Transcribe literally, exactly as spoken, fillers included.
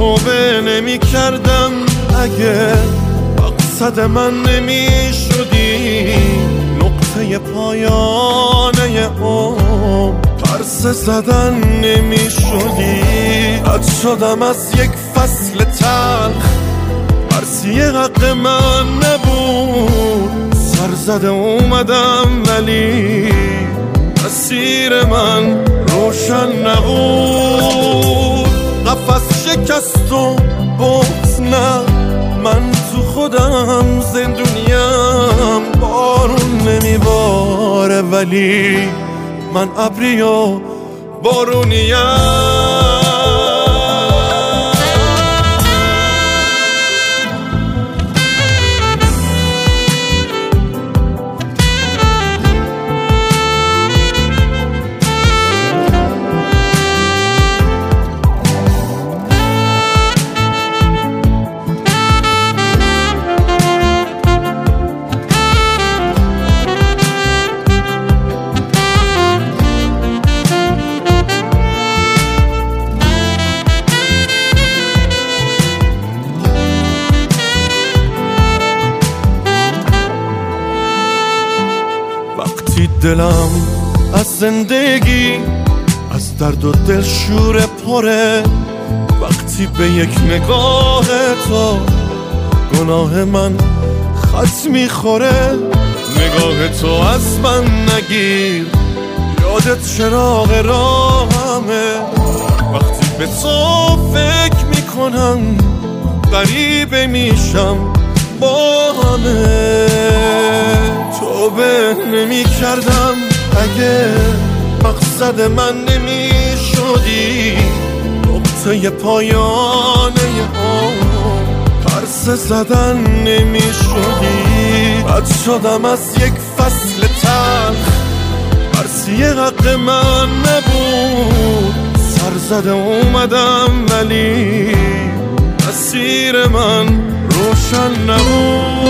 توبه نمی کردم اگه مقصد من نمی شدی، نقطه پایانه عمر پرسه زدن نمی شدی. رد شدم از یک فصل تلخ، مرسی حق من نبود، سر زده اومدم ولی مسیر من روشن نبود. قفس شکست و بغض نه، من تو خودم زندونیم، بارون نمیباره ولی من ابری و بارونیم. دلم از زندگی از درد و دلشور پره، وقتی به یک نگاه تو گناه من خط میخوره. نگاه تو از من نگیر، یادت چراغ راهمه، وقتی به تو فکر میکنم غریبه میشم با همه. توبه نمی کردم اگه مقصد من نمی شدی، نقطه پایانه عمر پرسه زدن نمی شدی. رد شدم از یک فصل تلخ، مرسی حق من نبود، سر زده اومدم ولی مسیر من روشن نبود.